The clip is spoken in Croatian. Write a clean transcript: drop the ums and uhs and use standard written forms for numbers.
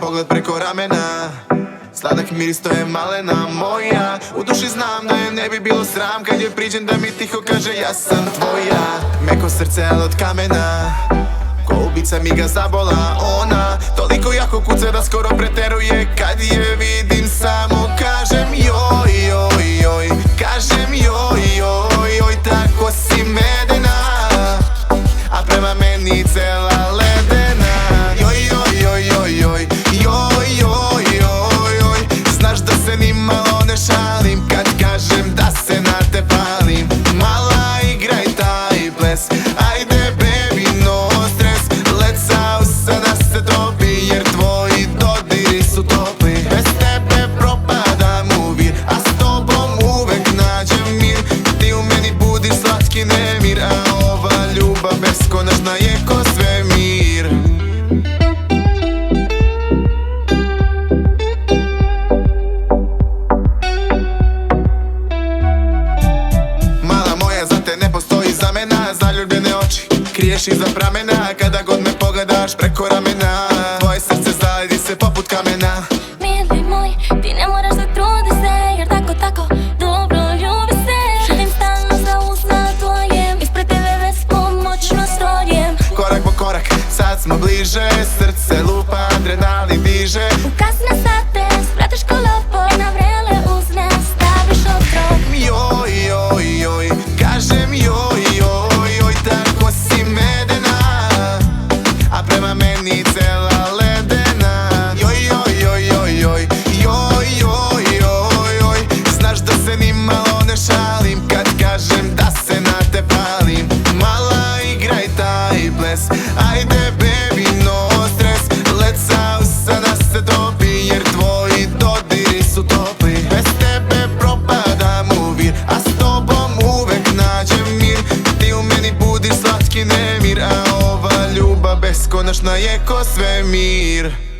pogled preko ramena. Sladak miris, to je malena moja. U duši znam da je ne bi bilo sram kad je priđem da mi tiho kaže ja sam tvoja. Meko srce, al od kamena, ko ubica mi ga zabola ona. Toliko jako kuca da skoro preteruje. Kad je vidim samo kažem joj, joj, joj. Kažem joj, joj, joj. Tako si medena, a prema meni cela ledena. Joj, joj, joj, joj, joj. Joj, joj, joj, joj. Znaš da se ni malo ne šalim kad kažem da se na te palim. Mala igraj taj ples, ajde baby no stres. Let's out, sada se topi jer tvoji dodiri su topli. Bez tebe propadam u vir, a s tobom uvek nađem mir. Ti u meni budi slatki nemir, a ova ljubav beskonačna je ko svemir. Mala moja, za te ne postoji zamena. Zaljubljene oči kriješ iza pramena. Kada god me pogledaš preko ramena, tvoje srce zaledi se poput kamena. Mili moj, ti ne moraš da trudi se, jer tako dobro ljubi se. Želim stalno za uzna tvojem, ispred tebe bespomoćno stojem. Korak po korak, sad smo bliže, srce lupa, adrenalin diže. U kasne sate spratiš kolopo, na vrele uzne staviš otrov. Joj, joj, joj, kažem joj, joj, joj. Tako si medena, a prema meni cela ledena. Joj, joj, joj, joj, joj. Joj, joj, joj, joj. Znaš da se ni malo ne šalim kad kažem da se na te palim. Mala igraj taj ples, ajde baby no stres. Let's out, sada se topi jer tvoji dodiri su topli. Bez tebe propadam u vir, a s tobom uvek nađem mir. Ti u meni budi slatki nemir, a ova ljubav beskonačna je ko svemir.